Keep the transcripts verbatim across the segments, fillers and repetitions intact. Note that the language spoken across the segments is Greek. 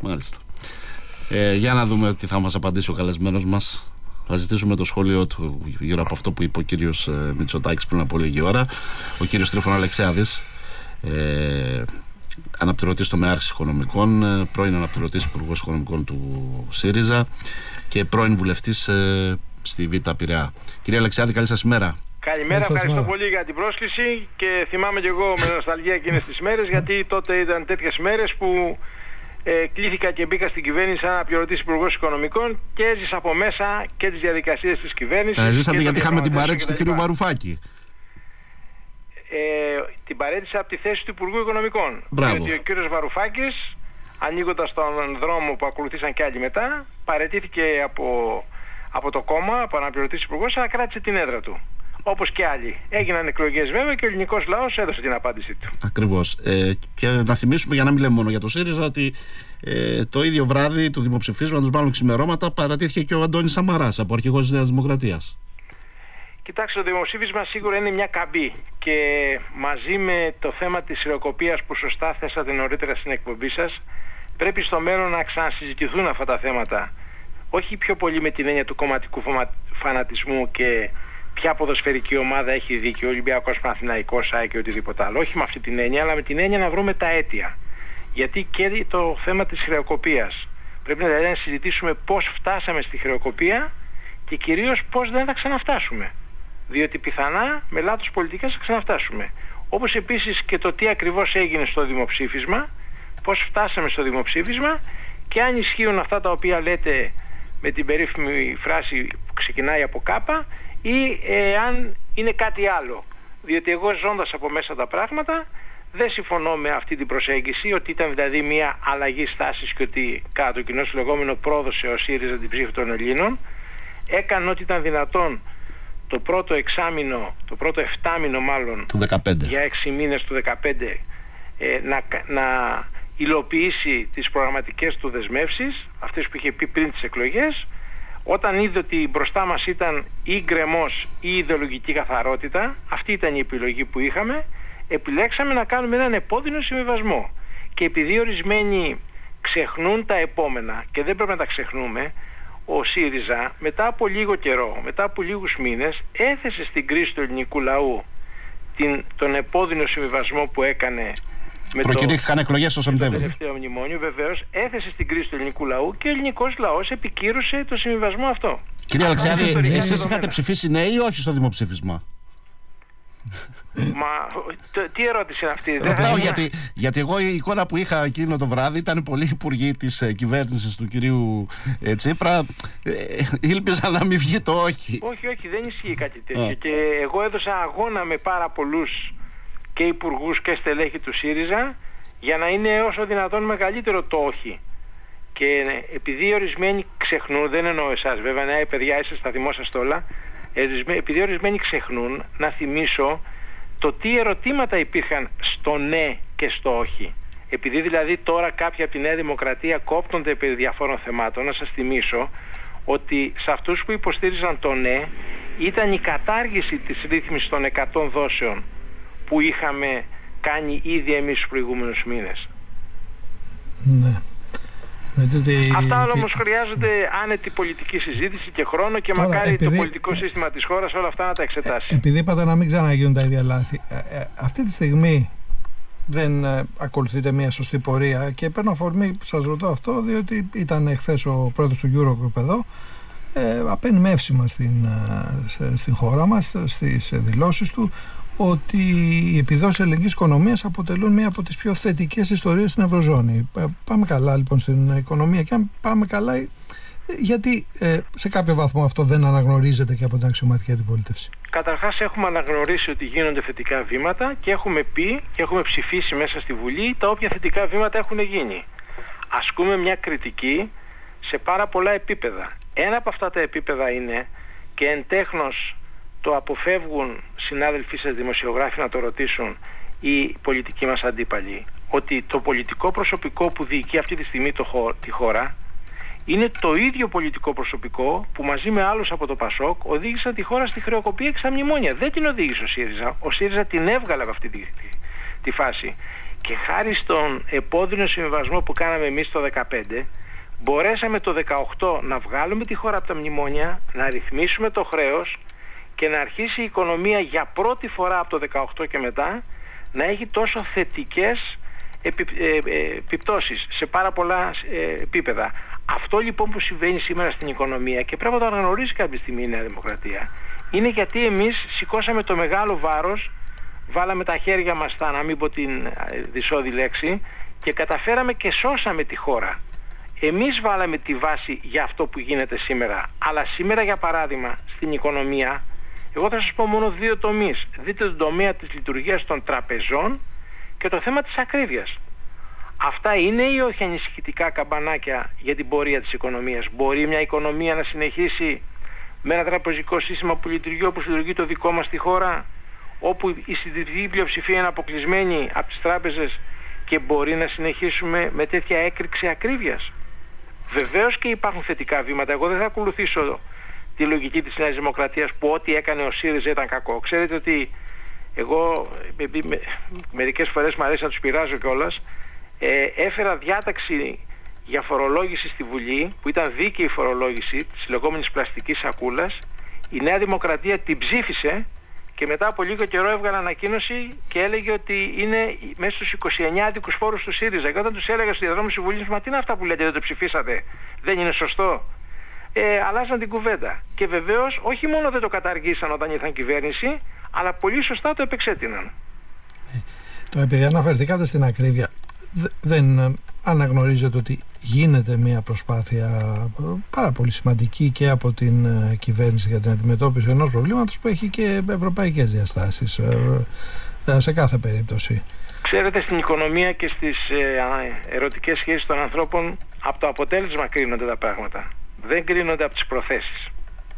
Μάλιστα. Ε, για να δούμε τι θα μας απαντήσει ο καλεσμένος μας. Θα ζητήσουμε το σχόλιο του γύρω από αυτό που είπε ο κύριος Μητσοτάκης πριν από λίγη ώρα. Ο κύριος Τρίφων Αλεξιάδης, ε, αναπληρωτής τομεάρχης οικονομικών, πρώην αναπληρωτής υπουργός οικονομικών του ΣΥΡΙΖΑ και πρώην βουλευτής ε, στη Β' Πειραιά. Κύριε Αλεξιάδη, καλή σας ημέρα. Καλημέρα, ευχαριστώ μέρα. πολύ για την πρόσκληση και θυμάμαι και εγώ με νοσταλγία εκείνες τις μέρες, γιατί τότε ήταν τέτοιες μέρες που ε, κλήθηκα και μπήκα στην κυβέρνηση σαν αναπληρωτής υπουργός οικονομικών και έζησα από μέσα και τις διαδικασίες της κυβέρνησης. Τα ζήσατε γιατί είχαμε την παρέτηση του κ. Βαρουφάκη. Ε, την παρέτησα από τη θέση του Υπουργού Οικονομικών. Μπράβο. Γιατί ο κύριος Βαρουφάκης, ανοίγοντας τον δρόμο που ακολουθήσαν και άλλοι μετά, παρετήθηκε από, από το κόμμα, από αναπληρωτής υπουργός, αλλά κράτησε την έδρα του. Όπως και άλλοι. Έγιναν εκλογές βέβαια και ο ελληνικός λαός έδωσε την απάντησή του. Ακριβώς. Ε, και να θυμίσουμε, για να μην λέμε μόνο για το ΣΥΡΙΖΑ, ότι ε, το ίδιο βράδυ του δημοψηφίσματος, μάλλον ξημερώματα, παρατήθηκε και ο Αντώνης Σαμαράς από αρχηγός της Νέας Δημοκρατίας. Κοιτάξτε, το δημοψήφισμα σίγουρα είναι μια καμπή και μαζί με το θέμα της χρεοκοπίας που σωστά θέσατε νωρίτερα στην εκπομπή σας, πρέπει στο μέλλον να ξανασυζητηθούν αυτά τα θέματα. Όχι πιο πολύ με την έννοια του κομματικού φανατισμού και ποια ποδοσφαιρική ομάδα έχει δίκιο, Ολυμπιακός, Παναθηναϊκός, ΑΕΚ και οτιδήποτε άλλο. Όχι με αυτή την έννοια, αλλά με την έννοια να βρούμε τα αίτια. Γιατί και το θέμα της χρεοκοπίας. Πρέπει δηλαδή να συζητήσουμε πώς φτάσαμε στη χρεοκοπία και κυρίως πώς δεν θα ξαναφτάσουμε. Διότι πιθανά με λάθος πολιτικές θα ξαναφτάσουμε. Όπως επίσης και το τι ακριβώς έγινε στο δημοψήφισμα, πώς φτάσαμε στο δημοψήφισμα και αν ισχύουν αυτά τα οποία λέτε με την περίφημη φράση που ξεκινάει από κάπα, ή ε, αν είναι κάτι άλλο. Διότι εγώ ζώντας από μέσα τα πράγματα δεν συμφωνώ με αυτή την προσέγγιση, ότι ήταν δηλαδή μια αλλαγή στάσης και ότι κατά το κοινό λεγόμενο πρόδωσε ο ΣΥΡΙΖΑ την ψήφο των Ελλήνων, έκανε ό,τι ήταν δυνατόν το πρώτο εξάμηνο, το πρώτο εφτάμηνο μάλλον του δεκαπέντε. Για έξι μήνες του δεκαπέντε ε, να, να υλοποιήσει τις προγραμματικές του δεσμεύσεις, αυτές που είχε πει πριν τις εκλογές. Όταν είδε ότι μπροστά μας ήταν ή γκρεμός ή ιδεολογική καθαρότητα, αυτή ήταν η επιλογή που είχαμε, επιλέξαμε να κάνουμε έναν επώδυνο συμβιβασμό. Και επειδή ορισμένοι ξεχνούν τα επόμενα και δεν πρέπει να τα ξεχνούμε, ο ΣΥΡΙΖΑ μετά από λίγο καιρό, μετά από λίγους μήνες, έθεσε στην κρίση του ελληνικού λαού την, τον επώδυνο συμβιβασμό που έκανε. Προκηρύχθηκαν εκλογές στο Σεπτέμβριο. Το τελευταίο μνημόνιο βεβαίως έθεσε στην κρίση του ελληνικού λαού και ο ελληνικός λαός επικύρωσε το συμβιβασμό αυτό. Κύριε Αλεξιάδη, εσείς είχατε ψηφίσει ναι ή όχι στο δημοψήφισμα? Μα το, τι ερώτηση είναι αυτή? Ρωτάω γιατί, γιατί εγώ η εικόνα που είχα εκείνο το βράδυ ήταν πολλοί υπουργοί της ε, κυβέρνησης του κυρίου ε, Τσίπρα. Ε, ήλπιζα να μην βγει το όχι. Όχι, όχι, δεν ισχύει κάτι τέτοιο. Και εγώ έδωσα αγώνα με πάρα πολλούς και υπουργούς και στελέχη του ΣΥΡΙΖΑ για να είναι όσο δυνατόν μεγαλύτερο το όχι. Και επειδή ορισμένοι ξεχνούν, δεν εννοώ εσάς βέβαια, ναι παιδιά είστε στα θυμόσαστε όλα, επειδή ορισμένοι ξεχνούν, να θυμίσω το τι ερωτήματα υπήρχαν στο ναι και στο όχι. Επειδή δηλαδή τώρα κάποιοι από τη Νέα Δημοκρατία κόπτονται περί διαφόρων θεμάτων, να σας θυμίσω ότι σε αυτούς που υποστήριζαν το ναι ήταν η κατάργηση της ρύθμισης των εκατό δόσεων που είχαμε κάνει ήδη εμείς τους προηγούμενους μήνες. Ναι. Αυτά όλα όμως χρειάζονται άνετη πολιτική συζήτηση και χρόνο και τώρα, μακάρι επειδή, το πολιτικό σύστημα της χώρας όλα αυτά να τα εξετάσει. Ε, επειδή είπατε να μην ξαναγίνουν τα ίδια λάθη, ε, ε, αυτή τη στιγμή δεν ε, ακολουθείτε μια σωστή πορεία και παίρνω αφορμή που σας ρωτώ αυτό, διότι ήταν εχθές ο πρόεδρος του Eurogroup εδώ, ε, απένει εύσημα στην, ε, στην χώρα μας, στις δηλώσεις του, ότι οι επιδόσεις ελληνικής οικονομίας αποτελούν μία από τις πιο θετικές ιστορίες στην Ευρωζώνη. Πάμε καλά λοιπόν στην οικονομία και αν πάμε καλά, γιατί ε, σε κάποιο βαθμό αυτό δεν αναγνωρίζεται και από την αξιωματική αντιπολίτευση? Καταρχάς έχουμε αναγνωρίσει ότι γίνονται θετικά βήματα και έχουμε πει και έχουμε ψηφίσει μέσα στη Βουλή τα όποια θετικά βήματα έχουν γίνει. Ασκούμε μια κριτική σε πάρα πολλά επίπεδα. Ένα από αυτά τα επίπεδα είναι, και εν τέχνος το αποφεύγουν συνάδελφοί σας δημοσιογράφοι να το ρωτήσουν, οι πολιτικοί μας αντίπαλοι, ότι το πολιτικό προσωπικό που διοικεί αυτή τη στιγμή το χω, τη χώρα είναι το ίδιο πολιτικό προσωπικό που μαζί με άλλους από το ΠΑΣΟΚ οδήγησαν τη χώρα στη χρεοκοπία και στα μνημόνια. Δεν την οδήγησε ο ΣΥΡΙΖΑ. Ο ΣΥΡΙΖΑ την έβγαλε από αυτή τη, τη, τη φάση. και χάρη στον επώδυνο συμβιβασμό που κάναμε εμείς το δεκαπέντε, μπορέσαμε το δεκαοκτώ να βγάλουμε τη χώρα από τα μνημόνια, να ρυθμίσουμε το χρέος και να αρχίσει η οικονομία για πρώτη φορά από το δεκαοκτώ και μετά να έχει τόσο θετικές επι, ε, ε, επιπτώσεις σε πάρα πολλά ε, επίπεδα. Αυτό λοιπόν που συμβαίνει σήμερα στην οικονομία, και πρέπει να το αναγνωρίσει κάποια στιγμή η Νέα Δημοκρατία, είναι γιατί εμείς σηκώσαμε το μεγάλο βάρος, βάλαμε τα χέρια μας στα, να μην πω την δυσόδη λέξη, και καταφέραμε και σώσαμε τη χώρα. Εμείς βάλαμε τη βάση για αυτό που γίνεται σήμερα. Αλλά σήμερα, για παράδειγμα, στην οικονομία, εγώ θα σας πω μόνο δύο τομείς. Δείτε τον τομέα της λειτουργίας των τραπεζών και το θέμα της ακρίβειας. Αυτά είναι ή όχι ανησυχητικά καμπανάκια για την πορεία της οικονομίας? Μπορεί μια οικονομία να συνεχίσει με ένα τραπεζικό σύστημα που λειτουργεί όπως λειτουργεί το δικό μας στη χώρα, όπου η συντηρητική πλειοψηφία είναι αποκλεισμένη από τις τράπεζες, και μπορεί να συνεχίσουμε με τέτοια έκρηξη ακρίβειας? Βεβαίως και υπάρχουν θετικά βήματα. Εγώ δεν θα ακολουθήσω τη λογική της Νέας Δημοκρατίας που ό,τι έκανε ο ΣΥΡΙΖΑ ήταν κακό. Ξέρετε ότι εγώ, με, μερικές φορές μου αρέσει να τους πειράζω κιόλας, ε, έφερα διάταξη για φορολόγηση στη Βουλή, που ήταν δίκαιη φορολόγηση της λεγόμενης πλαστικής σακούλας. Η Νέα Δημοκρατία την ψήφισε και μετά από λίγο καιρό έβγαλε ανακοίνωση και έλεγε ότι είναι μέσα στους είκοσι εννέα άδικους φόρους του ΣΥΡΙΖΑ. Και όταν τους έλεγα στη διαδρόμηση της Βουλής, μα τι είναι αυτά που λέτε, δεν το ψηφίσατε, δεν είναι σωστό? Ε, αλλάζαν την κουβέντα. Και βεβαίως όχι μόνο δεν το καταργήσαν όταν ήρθαν κυβέρνηση, αλλά πολύ σωστά το επεξέτειναν. Ε, το επειδή αναφερθήκατε στην ακρίβεια, δεν αναγνωρίζετε ότι γίνεται μια προσπάθεια πάρα πολύ σημαντική και από την κυβέρνηση για την αντιμετώπιση ενός προβλήματος που έχει και ευρωπαϊκές διαστάσεις σε κάθε περίπτωση? Ξέρετε, στην οικονομία και στις ερωτικές σχέσεις των ανθρώπων από το αποτέλεσμα κρίνονται τα πράγματα, δεν κρίνονται από τις προθέσεις.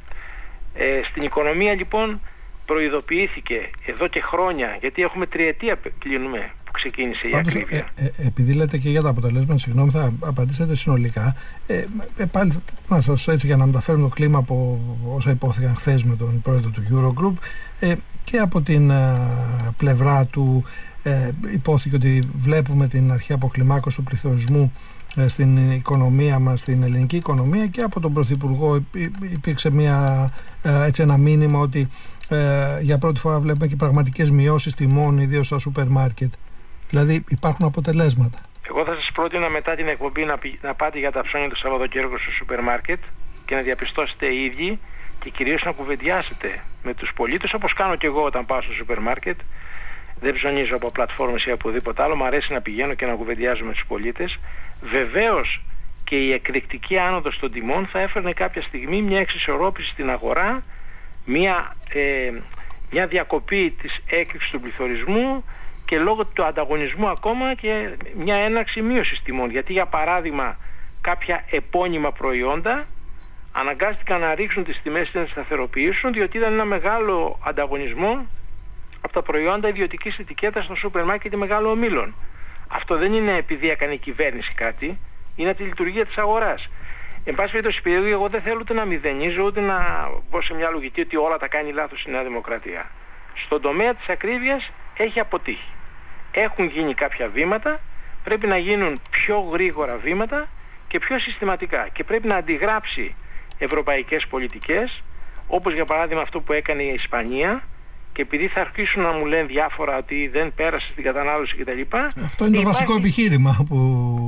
Ε, στην οικονομία λοιπόν προειδοποιήθηκε εδώ και χρόνια, γιατί έχουμε τριετία κλείνουμε που ξεκίνησε η Πάντως, ακρίβεια. Ε, ε, επειδή λέτε και για τα αποτελέσματα, συγγνώμη, θα απαντήσετε συνολικά. Ε, ε, πάλι να σας, έτσι, για να μεταφέρουμε το κλίμα από όσα υπόθηκαν χθες με τον πρόεδρο του Eurogroup, ε, και από την ε, πλευρά του ε, υπόθηκε ότι βλέπουμε την αρχή αποκλιμάκωση του πληθωρισμού ε, στην οικονομία μας, στην ελληνική οικονομία, και από τον Πρωθυπουργό υπήρξε μια, ε, έτσι, ένα μήνυμα ότι ε, για πρώτη φορά βλέπουμε και πραγματικές μειώσεις τιμών, ιδίως στα σούπερ μάρκετ. Δηλαδή υπάρχουν αποτελέσματα. Εγώ θα σας πρότεινα μετά την εκπομπή να, πη, να πάτε για τα ψώνια του Σαββατοκύριακου στο σούπερ μάρκετ και να διαπιστώσετε οι ίδιοι, και κυρίως να κουβεντιάσετε με τους πολίτες, όπως κάνω και εγώ όταν πάω στο σούπερ μάρκετ. Δεν ψωνίζω από πλατφόρμες ή από οπουδήποτε άλλο. Μου αρέσει να πηγαίνω και να κουβεντιάζω με τους πολίτες. Βεβαίως και η εκρηκτική άνοδος των τιμών θα έφερνε κάποια στιγμή μια εξισορρόπηση στην αγορά, μια, ε, μια διακοπή της έκρηξης του πληθωρισμού και λόγω του ανταγωνισμού ακόμα και μια έναρξη μείωσης τιμών. Γιατί για παράδειγμα κάποια επώνυμα προϊόντα αναγκάστηκαν να ρίξουν τις τιμές και να σταθεροποιήσουν, διότι ήταν ένα μεγάλο ανταγωνισμό από τα προϊόντα ιδιωτικής ετικέτας στο σούπερ μάρκετ και μεγάλων ομίλων. Αυτό δεν είναι επειδή έκανε η κυβέρνηση κάτι, είναι από τη λειτουργία της αγοράς. Εν πάση περιπτώσει, επειδή εγώ δεν θέλω ούτε να μηδενίζω ούτε να μπω σε μια λογική ότι όλα τα κάνει λάθος η Νέα Δημοκρατία. Στον τομέα της ακρίβειας έχει αποτύχει. Έχουν γίνει κάποια βήματα, πρέπει να γίνουν πιο γρήγορα βήματα και πιο συστηματικά. Και πρέπει να αντιγράψει ευρωπαϊκές πολιτικές, όπως για παράδειγμα αυτό που έκανε η Ισπανία, και επειδή θα αρχίσουν να μου λένε διάφορα ότι δεν πέρασε στην κατανάλωση κτλ. Αυτό είναι το υπάρχει... βασικό επιχείρημα που...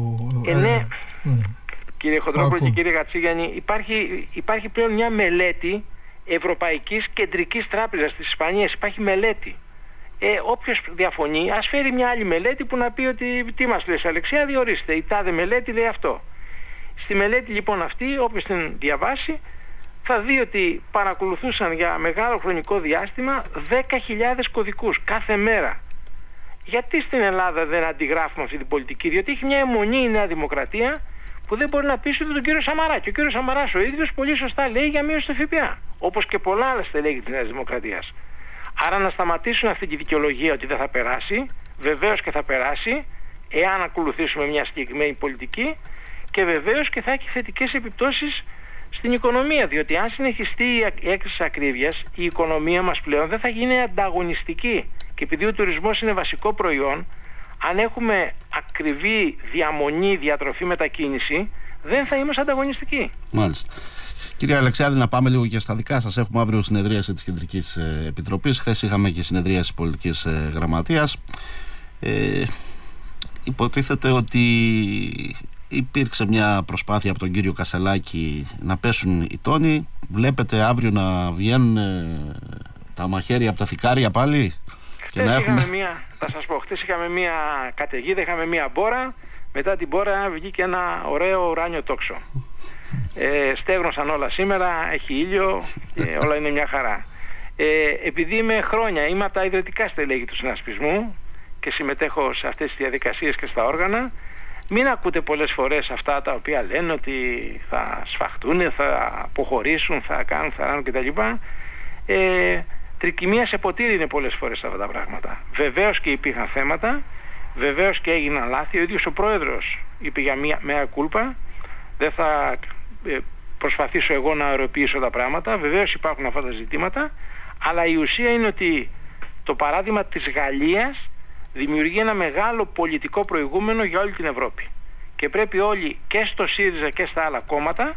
Ε, ναι. ναι. Κύριε Χοντρόπουλο και κύριε Κατσίγιαννη, υπάρχει, υπάρχει πλέον μια μελέτη Ευρωπαϊκής Κεντρικής Τράπεζας της Ισπανίας. Υπάρχει μελέτη. Ε, όποιος διαφωνεί, ας φέρει μια άλλη μελέτη που να πει ότι τι μας λες Αλεξία, ορίστε, η τάδε μελέτη λέει αυτό. Στη μελέτη λοιπόν αυτή, όποιος την διαβάσει, θα δει ότι παρακολουθούσαν για μεγάλο χρονικό διάστημα δέκα χιλιάδες κωδικούς κάθε μέρα. Γιατί στην Ελλάδα δεν αντιγράφουμε αυτή την πολιτική? Διότι έχει μια αιμονή η Νέα Δημοκρατία που δεν μπορεί να πείσει ούτε τον κύριο Σαμαρά. Και ο κύριος Σαμαράς ο ίδιος πολύ σωστά λέει για μείωση του ΦΠΑ. Όπως και πολλά άλλα στελέχη της Νέας Δημοκρατίας. Άρα να σταματήσουν αυτή τη δικαιολογία ότι δεν θα περάσει, βεβαίως και θα περάσει, εάν ακολουθήσουμε μια συγκεκριμένη πολιτική, και βεβαίως και θα έχει θετικές επιπτώσεις στην οικονομία. Διότι αν συνεχιστεί η έκρηξη της ακρίβειας, η οικονομία μας πλέον δεν θα γίνει ανταγωνιστική. Και επειδή ο τουρισμός είναι βασικό προϊόν, αν έχουμε ακριβή διαμονή, διατροφή, μετακίνηση, δεν θα είμαστε ανταγωνιστικοί. Μάλιστα. Κύριε Αλεξιάδη, να πάμε λίγο και στα δικά σας. Έχουμε αύριο συνεδρίαση της Κεντρικής Επιτροπής. Χθες είχαμε και συνεδρίαση πολιτικής γραμματείας. Ε, υποτίθεται ότι υπήρξε μια προσπάθεια από τον κύριο Κασελάκη να πέσουν οι τόνοι. Βλέπετε αύριο να βγαίνουν τα μαχαίρια από τα φικάρια πάλι? Χθες να έχουμε... μια, θα σας πω, χθες είχαμε μια καταιγίδα, είχαμε μια μπόρα. Μετά την μπόρα βγήκε ένα ωραίο ουράνιο τόξο. Ε, στέγνωσαν όλα σήμερα, έχει ήλιο, ε, όλα είναι μια χαρά. Ε, επειδή είμαι χρόνια, είμαι από τα ιδρυτικά στελέχη του συνασπισμού και συμμετέχω σε αυτές τις διαδικασίες και στα όργανα, μην ακούτε πολλές φορές αυτά τα οποία λένε ότι θα σφαχτούν, θα αποχωρήσουν, θα κάνουν, θα κάνουν κτλ. Ε, τρικυμία σε ποτήρι είναι πολλές φορές αυτά τα πράγματα. Βεβαίως και υπήρχαν θέματα, βεβαίως και έγιναν λάθη. Ο ίδιος ο πρόεδρος είπε για μία μέα κούλπα. Δεν θα ε, προσπαθήσω εγώ να αεροποιήσω τα πράγματα. Βεβαίως υπάρχουν αυτά τα ζητήματα, αλλά η ουσία είναι ότι το παράδειγμα της Γαλλίας δημιουργεί ένα μεγάλο πολιτικό προηγούμενο για όλη την Ευρώπη. Και πρέπει όλοι και στο ΣΥΡΙΖΑ και στα άλλα κόμματα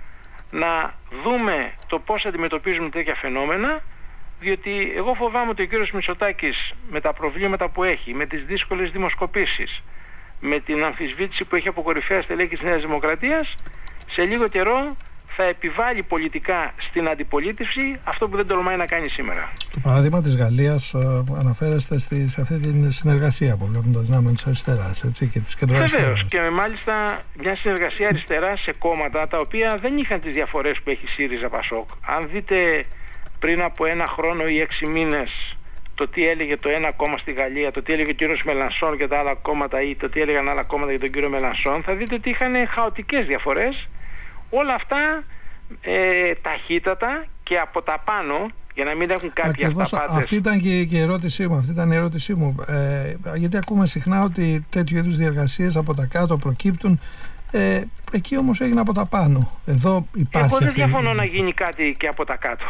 να δούμε το πώς αντιμετωπίζουμε τέτοια φαινόμενα, διότι εγώ φοβάμαι ότι ο κύριος Μητσοτάκης με τα προβλήματα που έχει, με τις δύσκολες δημοσκοπήσεις, με την αμφισβήτηση που έχει από κορυφαία στελέχη της Νέας Δημοκρατίας, σε λίγο καιρό θα επιβάλλει πολιτικά στην αντιπολίτευση αυτό που δεν τολμάει να κάνει σήμερα. Το παράδειγμα της Γαλλίας ε, αναφέρεστε στη, σε αυτή τη συνεργασία που βλέπουν τα δυνάμενα της αριστεράς, έτσι, και της κεντροαριστεράς. Βεβαίως, και με μάλιστα μια συνεργασία αριστερά σε κόμματα τα οποία δεν είχαν τις διαφορές που έχει ΣΥΡΙΖΑ ΠΑΣΟΚ. Αν δείτε πριν από ένα χρόνο ή έξι μήνες το τι έλεγε το ένα κόμμα στη Γαλλία, το τι έλεγε ο κύριος Μελανσόν και τα άλλα κόμματα, ή το τι έλεγαν άλλα κόμματα για τον κύριο Μελανσόν, θα δείτε ότι είχαν χαοτικές διαφορές. Όλα αυτά ε, ταχύτατα και από τα πάνω, για να μην έχουν κάποιοι αυταπάτες. Αυτή ήταν και, και η ερώτησή μου. Αυτή ήταν η ερώτησή μου. Ε, γιατί ακούμε συχνά ότι τέτοιου είδους διεργασίες από τα κάτω προκύπτουν. Ε, εκεί όμως έγινε από τα πάνω. Εδώ υπάρχει. Εγώ δεν διαφωνώ να γίνει κάτι και από τα κάτω.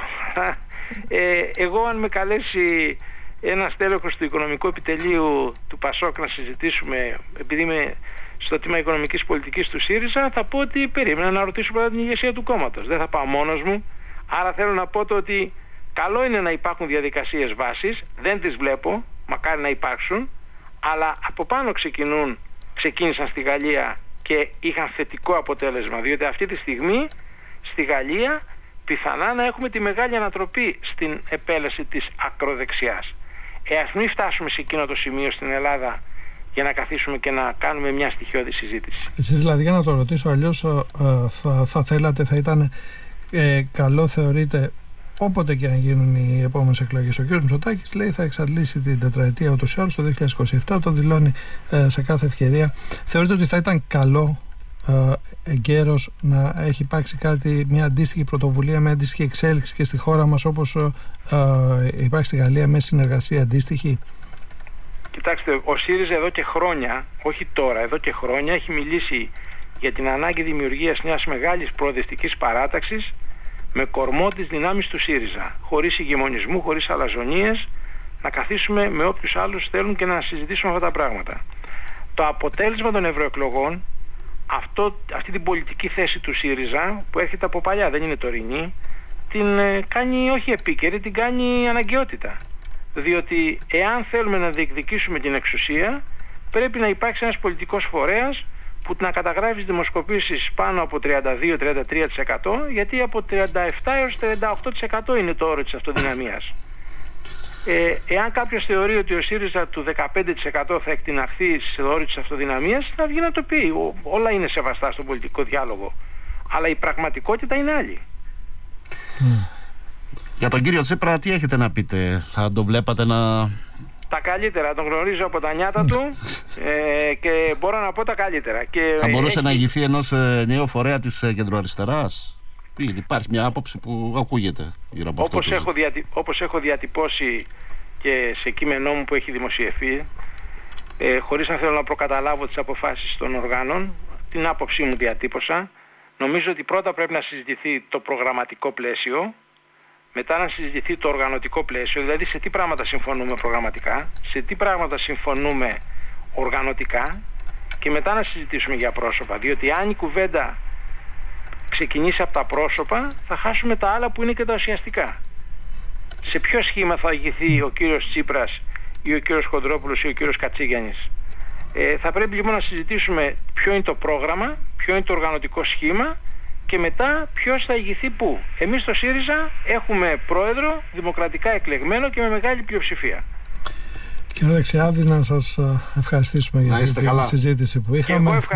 Ε, εγώ αν με καλέσει ένας τέλεχος του Οικονομικού Επιτελείου του ΠΑΣΟΚ να συζητήσουμε, επειδή είμαι στο τμήμα Οικονομικής Πολιτικής του ΣΥΡΙΖΑ, θα πω ότι περίμενα να ρωτήσω πρώτα την ηγεσία του κόμματος. Δεν θα πάω μόνος μου. Άρα θέλω να πω το ότι καλό είναι να υπάρχουν διαδικασίες βάσης. Δεν τις βλέπω, μακάρι να υπάρξουν. Αλλά από πάνω ξεκινούν, ξεκίνησαν στη Γαλλία και είχαν θετικό αποτέλεσμα. Διότι αυτή τη στιγμή στη Γαλλία πιθανά να έχουμε τη μεγάλη ανατροπή στην επέλαση της ακροδεξιάς. Ε, ας μην φτάσουμε σε εκείνο το σημείο στην Ελλάδα για να καθίσουμε και να κάνουμε μια στοιχειώδη συζήτηση. Εσείς δηλαδή, για να το ρωτήσω αλλιώς, ε, θα, θα θέλατε, θα ήταν ε, καλό, θεωρείτε, όποτε και αν γίνουν οι επόμενες εκλογές? Ο κ. Μητσοτάκης λέει θα εξαντλήσει την τετραετία ούτως ή άλλως το δύο χιλιάδες είκοσι επτά, το δηλώνει ε, σε κάθε ευκαιρία. Θεωρείτε ότι θα ήταν καλό ε, εγκαίρος να έχει υπάρξει κάτι, μια αντίστοιχη πρωτοβουλία, μια αντίστοιχη εξέλιξη και στη χώρα μας, όπως ε, ε, υπάρχει στη Γαλλία, με συνεργασία αντίστοιχη? Κοιτάξτε, ο ΣΥΡΙΖΑ εδώ και χρόνια, όχι τώρα, εδώ και χρόνια έχει μιλήσει για την ανάγκη δημιουργίας μιας μεγάλης προοδευτικής παράταξης με κορμό τις δυνάμεις του ΣΥΡΙΖΑ, χωρίς ηγεμονισμού, χωρίς αλαζονίες, να καθίσουμε με όποιους άλλους θέλουν και να συζητήσουμε αυτά τα πράγματα. Το αποτέλεσμα των ευρωεκλογών, αυτό, αυτή την πολιτική θέση του ΣΥΡΙΖΑ, που έρχεται από παλιά, δεν είναι τωρινή, την ε, κάνει όχι επίκαιρη, την κάνει αναγκαιότητα. Διότι εάν θέλουμε να διεκδικήσουμε την εξουσία, πρέπει να υπάρξει ένας πολιτικός φορέας που να καταγράφει τις δημοσκοπήσεις πάνω από τριάντα δύο με τριάντα τρία τοις εκατό, γιατί από τριάντα επτά έως τριάντα οκτώ τοις εκατό είναι το όρο της αυτοδυναμίας. Ε, εάν κάποιος θεωρεί ότι ο ΣΥΡΙΖΑ του δεκαπέντε τοις εκατό θα εκτιναχθεί στο όρο της αυτοδυναμίας, θα βγει να το πει. Ο, όλα είναι σεβαστά στον πολιτικό διάλογο. Αλλά η πραγματικότητα είναι άλλη. Mm. Για τον κύριο Τσίπρα, τι έχετε να πείτε? Θα το βλέπατε να... Τα καλύτερα, τον γνωρίζω από τα νιάτα του ε, και μπορώ να πω τα καλύτερα. Και θα μπορούσε έχει... να ηγηθεί ενός ε, νέου φορέα της ε, κεντροαριστεράς? Υπάρχει μια άποψη που ακούγεται γύρω από όπως αυτό. Έχω διατη... Όπως έχω διατυπώσει και σε κείμενό μου που έχει δημοσιευθεί, ε, χωρίς να θέλω να προκαταλάβω τις αποφάσεις των οργάνων, την άποψή μου διατύπωσα. Νομίζω ότι πρώτα πρέπει να συζητηθεί το προγραμματικό πλαίσιο, μετά να συζητηθεί το οργανωτικό πλαίσιο, δηλαδή σε τι πράγματα συμφωνούμε προγραμματικά, σε τι πράγματα συμφωνούμε οργανωτικά και μετά να συζητήσουμε για πρόσωπα, διότι αν η κουβέντα ξεκινήσει από τα πρόσωπα θα χάσουμε τα άλλα που είναι και τα ουσιαστικά. Σε ποιο σχήμα θα ηγηθεί ο κύριος Τσίπρας ή ο κύριος Χοντρόπουλος ή ο κύριος Κατσίγιαννης? Ε, θα πρέπει λοιπόν να συζητήσουμε ποιο είναι το πρόγραμμα, ποιο είναι το οργανωτικό σχήμα και μετά ποιος θα ηγηθεί πού. Εμείς στο ΣΥΡΙΖΑ έχουμε πρόεδρο δημοκρατικά εκλεγμένο και με μεγάλη πλειοψηφία. Κύριε Αλεξιάδη, να σας ευχαριστήσουμε για την συζήτηση που είχαμε.